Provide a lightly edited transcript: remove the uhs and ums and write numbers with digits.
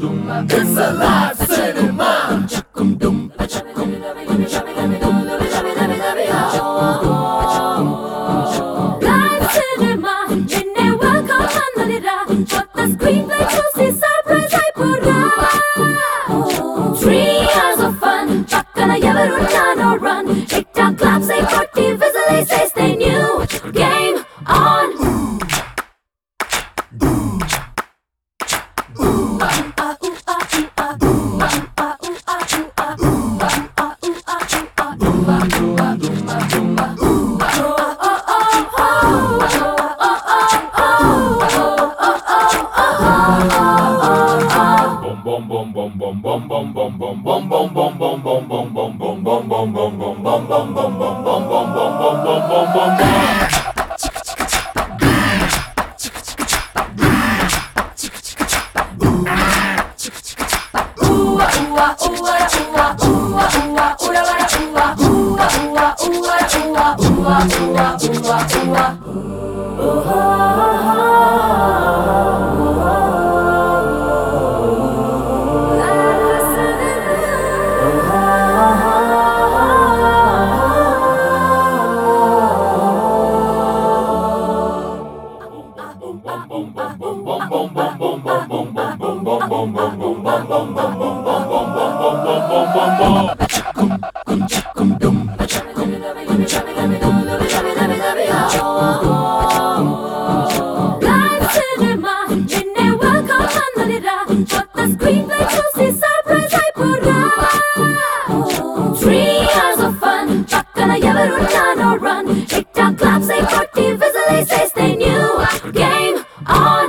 It's a live cinema. Live cinema, నిన్నే welcome అందరిరా. కొత్త screen play చూసి surprise అయిపోరా. 3 hours of fun, పక్కన ఎవరున్నారో run. TikTok claps అయి కొట్టి whistle వేసేస్తే new game on. Live cinema, నిన్నే welcome అందరిరా. కొత్త screen play చూసి surprise అయిపోరా. 3 hours of fun, పక్కన ఎవరున్నారో run. TikTok claps అయి కొట్టి whistle వేసేస్తే new game on.